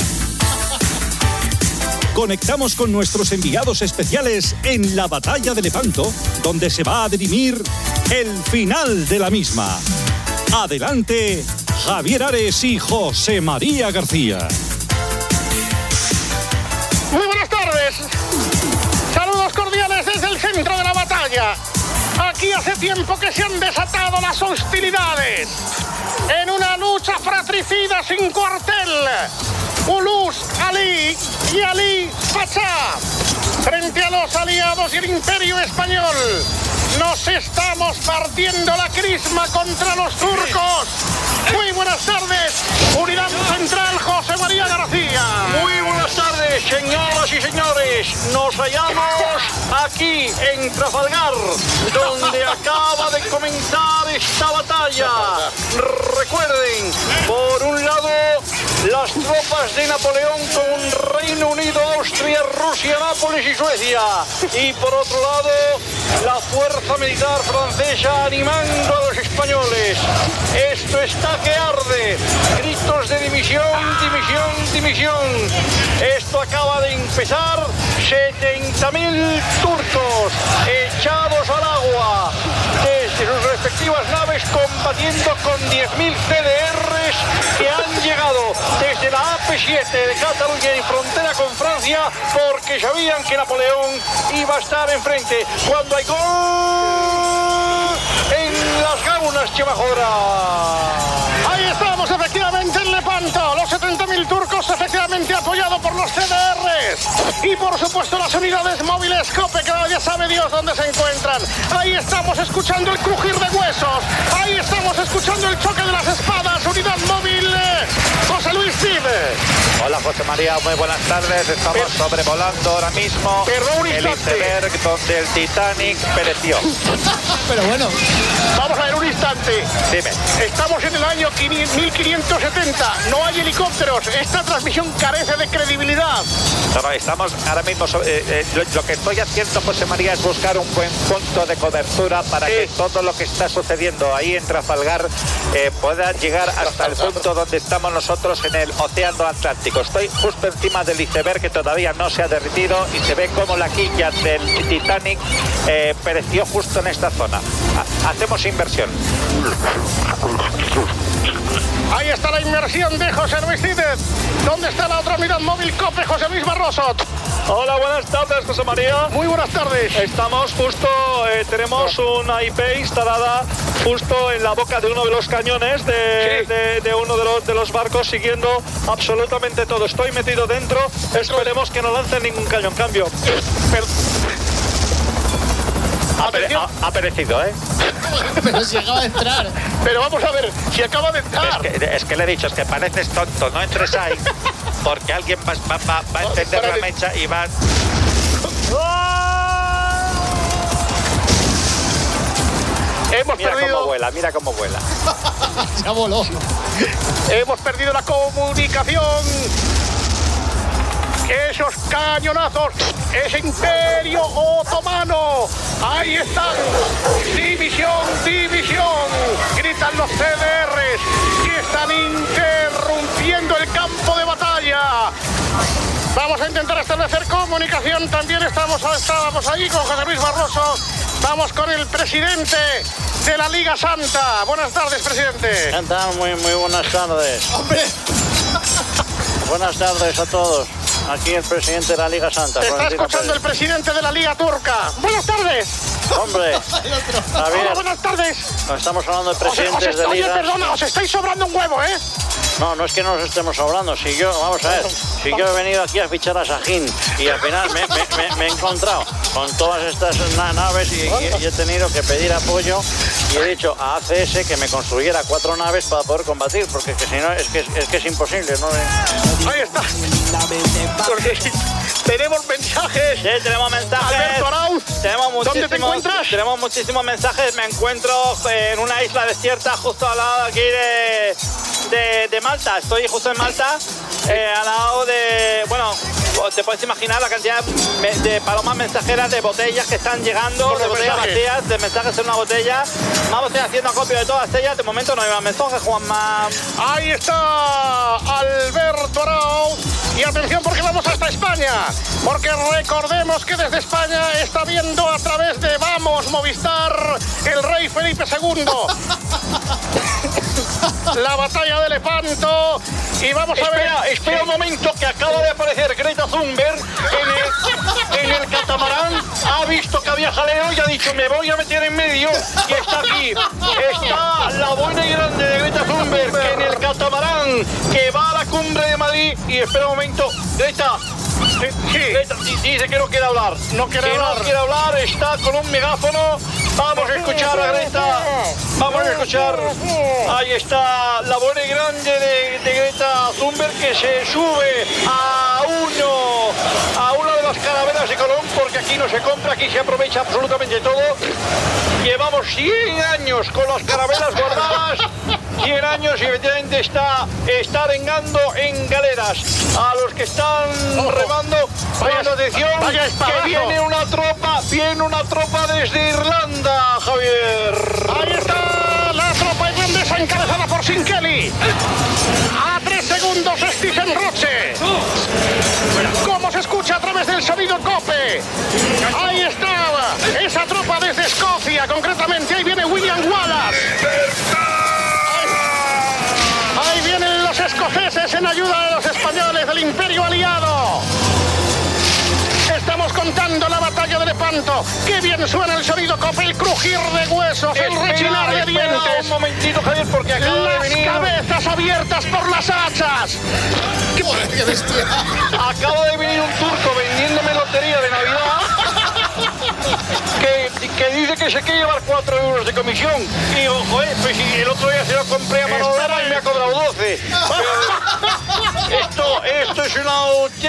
Conectamos con nuestros enviados especiales en la batalla de Lepanto, donde se va a dirimir el final de la misma. Adelante, Javier Ares y José María García. Muy buenas tardes. Saludos cordiales desde el centro de la batalla. Aquí hace tiempo que se han desatado las hostilidades. En una lucha fratricida sin cuartel. Ulus Ali y Ali Pachá. Frente a los aliados y el imperio español. Nos estamos partiendo la crisma contra los turcos. Muy buenas tardes, Unidad Central José María García. Muy buenas tardes, señoras y señores. Nos hallamos aquí en Trafalgar, donde acaba de comenzar esta batalla. Recuerden, por un lado, las tropas de Napoleón con Reino Unido, Austria, Rusia, Nápoles y Suecia. Y por otro lado, la fuerza militar francesa animando a los españoles. Esto está que arde. Gritos de dimisión, dimisión, dimisión. Esto acaba de empezar. setenta mil turcos echados al agua desde sus respectivas naves, combatiendo con diez mil C D Rs que han llegado desde la A P siete de Cataluña y frontera con Francia, porque sabían que Napoleón iba a estar enfrente. Cuando hay gol en las Gaunas, Chemajora. Ahí estamos, efectivamente, en Lepanto. Los setenta mil turcos, efectivamente, apoyados por los C D Rs. Y, por supuesto, las unidades móviles COPE, que ya sabe Dios dónde se encuentran. Ahí estamos escuchando el crujir de huesos. Ahí estamos escuchando el choque de las espadas. Unidad móvil, eh, José Luis Cid. Hola, José María, muy buenas tardes. Estamos Per- sobrevolando ahora mismo Perdón, un el instante. iceberg donde el Titanic pereció. Pero bueno. Vamos a ver un instante. Dime. Estamos en el año mil quinientos setenta. No hay helicópteros. Esta transmisión carece de credibilidad. No, no, estamos ahora mismo... so- eh, eh, lo, lo que estoy haciendo, José María, es buscar un buen punto de cobertura para que todo lo que está sucediendo ahí en Trafalgar eh, pueda llegar hasta el punto donde estamos nosotros en el Océano Atlántico. Estoy justo encima del iceberg que todavía no se ha derretido y se ve como la quilla del Titanic eh, pereció justo en esta zona. Ha- hacemos inversión. Ahí está la inmersión de José Luis Cid. ¿Dónde está la otra unidad móvil COPE, José Luis Barroso? Hola, buenas tardes, José María. Muy buenas tardes. Estamos justo, eh, tenemos una I P instalada justo en la boca de uno de los cañones de, Sí. de, de uno de los, de los barcos, siguiendo absolutamente todo. Estoy metido dentro, esperemos que no lancen ningún cañón. Cambio. Pero- Ha, pere- Atención. ha- ha perecido, ¿eh? Pero si acaba de entrar. Pero vamos a ver, si acaba de entrar. Es que, es que le he dicho, es que pareces tonto, no entres ahí, porque alguien va, va- va- va a encender la mecha y va... Hemos Mira perdido. cómo vuela, mira cómo vuela. Ya voló. Hemos perdido la comunicación. Esos cañonazos, ese imperio otomano. Ahí están. División, división. Gritan los C D Rs que están interrumpiendo el campo de batalla. Vamos a intentar establecer comunicación. También estamos, estábamos ahí con José Luis Barroso. Vamos con el presidente de la Liga Santa. Buenas tardes, presidente. ¿Qué tal? Muy, muy buenas tardes. ¡Hombre! Buenas tardes a todos. Aquí el presidente de la Liga Santa. Te está Florentino escuchando el Pérez. presidente de la Liga Turca. Buenas tardes. Hombre, Hola, Javier, buenas tardes. no estamos hablando de Os, os presidentes est- de oye, ligas. perdona, os estáis sobrando un huevo, ¿eh? No, no es que no nos estemos hablando. Si yo, vamos a ver, si yo he venido aquí a fichar a Sajín y al final me, me- me- me he encontrado con todas estas na- naves y, y- y he tenido que pedir apoyo y he dicho a A C S que me construyera cuatro naves para poder combatir, porque que si no es que es, que es imposible, ¿no? Ahí está. Porque tenemos mensajes. Sí, tenemos mensajes. Alberto Arauz, Tenemos ¿dónde te muchísimos, encuentras? tenemos muchísimos mensajes. Me encuentro en una isla desierta justo al lado aquí de, de, de Malta. Estoy justo en Malta, eh, al lado de... Bueno, te puedes imaginar la cantidad de, de palomas mensajeras de botellas que están llegando, Por de los botellas mensajes. vacías, de mensajes en una botella. Vamos, estoy haciendo acopio de todas ellas. De momento no hay más mensajes, Juanma. Ahí está Alberto Arauz. Y atención porque vamos hasta España. Porque recordemos que desde España está viendo a través de Vamos Movistar el rey Felipe segundo. La batalla de Lepanto. Y vamos a ver. Espera, espera un momento, que acaba de aparecer Greta Thunberg en el, en el catamarán. Ha visto que había jaleo y ha dicho, me voy a meter en medio. Y está aquí. Está la buena y grande de Greta Thunberg en el catamarán que va a la cumbre de Madrid. Y espera un momento, Greta. Sí. Greta di- dice que no quiere hablar. No quiere Que hablar. No quiere hablar, está con un megáfono. Vamos a escuchar a Greta. Vamos a escuchar. Ahí está la buena y grande de, de Greta Thunberg que se sube a uno, a una de las carabelas de Colón, porque aquí no se compra, aquí se aprovecha absolutamente todo. Llevamos cien años con las carabelas guardadas, cien años y efectivamente está, está arengando en galeras. A los que están remando, Vaya- atención, vaya que espadazo. viene una tropa, viene una tropa desde Irlanda, Javier. Ahí está la tropa irlandesa encabezada por Sinkeli. A tres segundos Stephen Roche. ¿Cómo se escucha a través del sonido COPE? Ahí está esa tropa desde Escocia, concretamente. Ahí viene William Wallace. Ahí vienen los escoceses en ayuda de los españoles. del Imperio Aliado. Estamos contando la batalla de Lepanto. Qué bien suena el sonido cope, el crujir de huesos, el Espera, rechinar de espera dientes. un momentito, Javier, porque acaba de Las venir... cabezas abiertas por las hachas. ¡Qué bestia! Acaba de venir un turco vendiéndome lotería de Navidad que, que dice que se quiere llevar cuatro euros de comisión. Y digo, joder, pues si el otro día se lo compré a mano dama y me ha cobrado doce. Pero esto, esto es una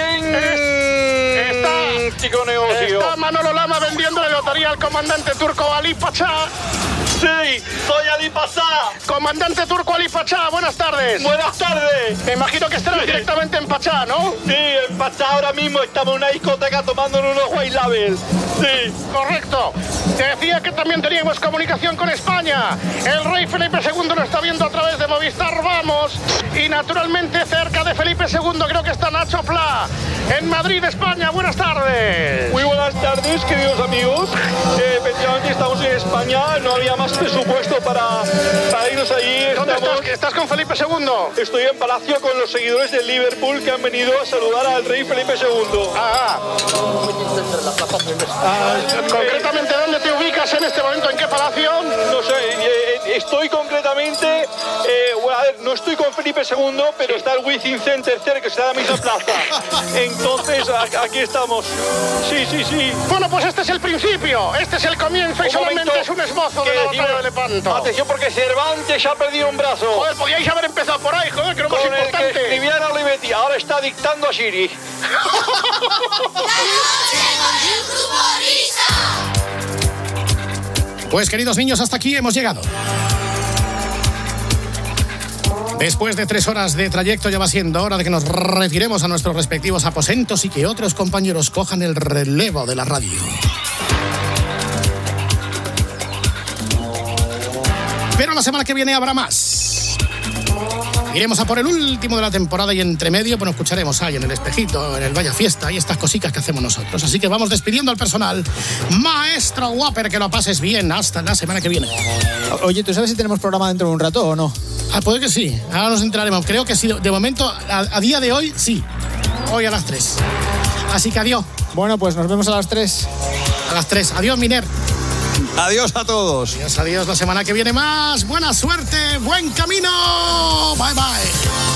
auténtico negocio. Está Manolo Lama vendiendo la lotería al comandante turco Ali Pachá. Sí, soy Ali Pachá. Comandante turco Ali Pachá, buenas tardes. Buenas tardes. Me imagino que estarás directamente en Pachá, ¿no? Sí, en Pachá ahora mismo estamos en una discoteca tomando unos white label. Sí. Correcto. Te decía que también teníamos comunicación con España. El rey Felipe segundo lo está viendo a través de Movistar Vamos. Y naturalmente cerca de Felipe segundo creo que está Nacho Pla. En Madrid, España, buenas tardes. Muy buenas tardes, queridos amigos. Eh, efectivamente estamos en España, no había más presupuesto para, para irnos allí. ¿Dónde Estamos- estás? ¿Estás con Felipe segundo? Estoy en Palacio con los seguidores del Liverpool que han venido a saludar al rey Felipe segundo. Ah, ah. Concretamente, ¿dónde te ubicas en este momento? ¿En qué palacio? No sé, eh, eh, estoy concretamente, eh, bueno, a ver, no estoy con Felipe segundo, pero está el Wizzing Center cerca, que está en la misma plaza. Entonces, a- aquí estamos. Sí, sí, sí. Bueno, pues este es el principio, este es el comienzo y Un solamente momento es un esbozo de que la decimos- batalla de Lepanto. Atención, porque Cervantes ya ha perdido un brazo. Joder, podíais haber empezado por ahí, joder, que lo más Con el que importante. escribía en Olivetti, ahora está dictando a Siri. Pues queridos niños, hasta aquí hemos llegado. Después de tres horas de trayecto ya va siendo hora de que nos retiremos a nuestros respectivos aposentos y que otros compañeros cojan el relevo de la radio. Pero la semana que viene habrá más. Iremos a por el último de la temporada y entre medio, bueno, escucharemos ahí en el espejito, en el Vaya Fiesta y estas cositas que hacemos nosotros. Así que vamos despidiendo al personal. Maestro Whopper, que lo pases bien. Hasta la semana que viene. Oye, ¿tú sabes si tenemos programa dentro de un rato o no? Ah, puede que sí. Ahora nos enteraremos. Creo que sí. De momento, a, a día de hoy, sí. Hoy a las tres. Así que adiós. Bueno, pues nos vemos a las tres. A las tres. Adiós, Miner. Adiós a todos. Adiós, adiós. La semana que viene más. Buena suerte. Buen camino. Bye, bye.